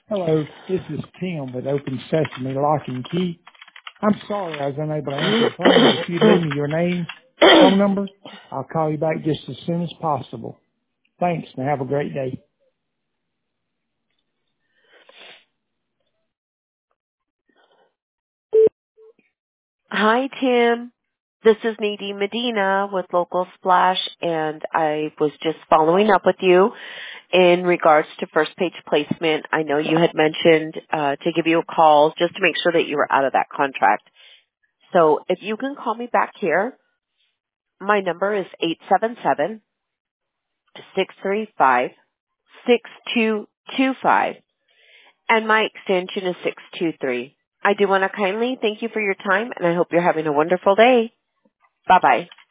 Hello, this is Tim with Open Sesame Lock and Key. I'm sorry I was unable to answer the phone, but if you'd leave me your name, phone number, I'll call you back just as soon as possible. Thanks, and have a great day. Hi, Tim. This is Nadine Medina with Local Splash, and I was just following up with you in regards to first page placement. I know you had mentioned to give you a call just to make sure that you were out of that contract. So if you can call me back here, my number is 877-635-6225, and my extension is 623. I do want to kindly thank you for your time, and I hope you're having a wonderful day. Bye-bye.